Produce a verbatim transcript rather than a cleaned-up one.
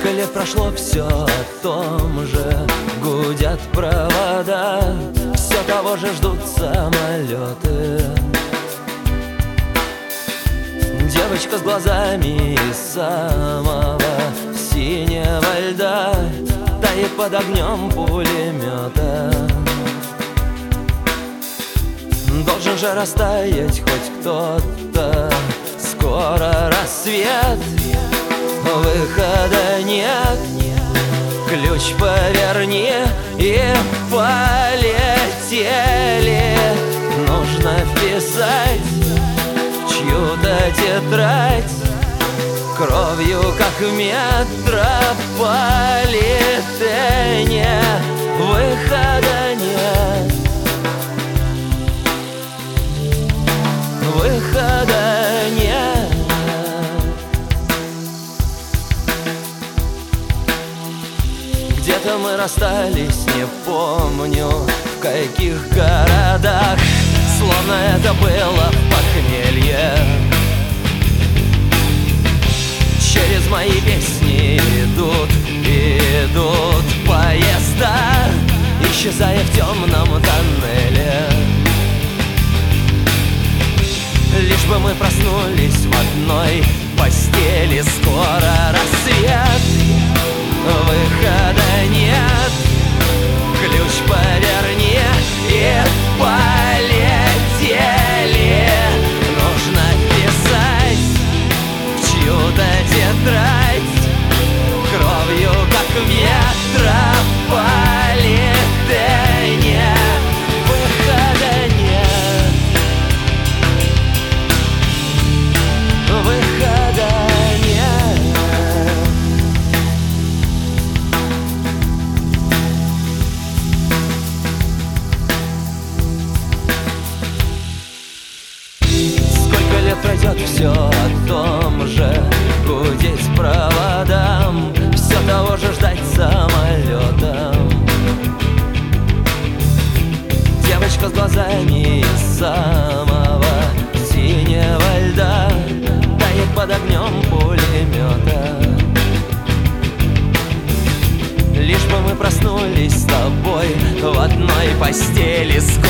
Сколько лет прошло, все о том же. Гудят провода, все того же ждут самолеты. Девочка с глазами из самого синего льда тает под огнем пулемета. Должен же растаять хоть кто-то. Скоро рассвет, выхода нет. Ключ поверни и полетели. Нужно вписать в чью-то тетрадь кровью, как в метрополитене. Выхода нет, выхода нет. Где-то мы расстались, не помню в каких городах. Словно это было похмелье. Через мои песни идут, идут поезда, исчезая в темном тоннеле. Лишь бы мы проснулись в одной постели. Скоро рассвет, выхода нет. Ключ поверни и полетели. Нужно писать в чью-то тетрадь кровью, как в метрополитене. Выхода нет, выхода нет. Сколько лет пройдет, все о том же. Гудеть проводам, все того же ждать самолетом. Девочка с глазами из самого синего льда тает под огнем пулемета. Лишь бы мы проснулись с тобой в одной постели.